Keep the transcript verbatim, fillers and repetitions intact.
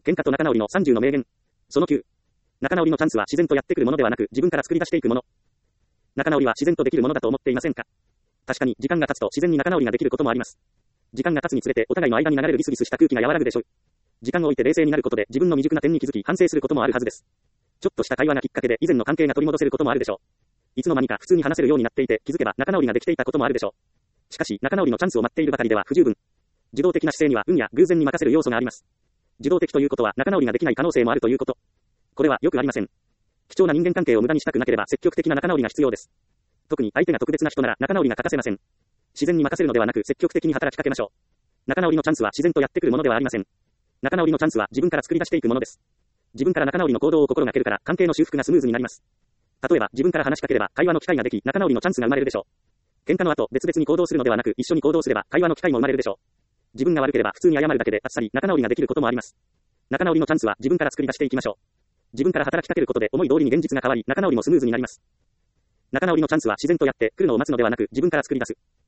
喧嘩と仲直りのさんじゅうの名言。そのきゅう。仲直りのチャンスは自然とやってくるものではなく、自分から作り出していくもの。仲直りは自然とできるものだと思っていませんか？確かに、時間が経つと自然に仲直りができることもあります。時間が経つにつれて、お互いの間に流れるギスギスした空気が和らぐでしょう。時間を置いて冷静になることで、自分の未熟な点に気づき、反省することもあるはずです。ちょっとした会話がきっかけで、以前の関係が取り戻せることもあるでしょう。いつの間にか普通に話せるようになっていて、気づけば仲直りができていたこともあるでしょう。しかし、仲直りのチャンスを待っているばかりでは不十分。受動的な姿勢には運や偶然に任せる要素があります。受動的ということは仲直りができない可能性もあるということ。これはよくありません。貴重な人間関係を無駄にしたくなければ積極的な仲直りが必要です。特に相手が特別な人なら仲直りが欠かせません。自然に任せるのではなく積極的に働きかけましょう。仲直りのチャンスは自然とやってくるものではありません。仲直りのチャンスは自分から作り出していくものです。自分から仲直りの行動を心がけるから関係の修復がスムーズになります。例えば自分から話しかければ会話の機会ができ仲直りのチャンスが生まれるでしょう。喧嘩の後別々に行動するのではなく一緒に行動すれば会話の機会も生まれるでしょう。自分が悪ければ普通に謝るだけであっさり仲直りができることもあります。仲直りのチャンスは自分から作り出していきましょう。自分から働きかけることで思い通りに現実が変わり仲直りもスムーズになります。仲直りのチャンスは自然とやって来るのを待つのではなく自分から作り出す。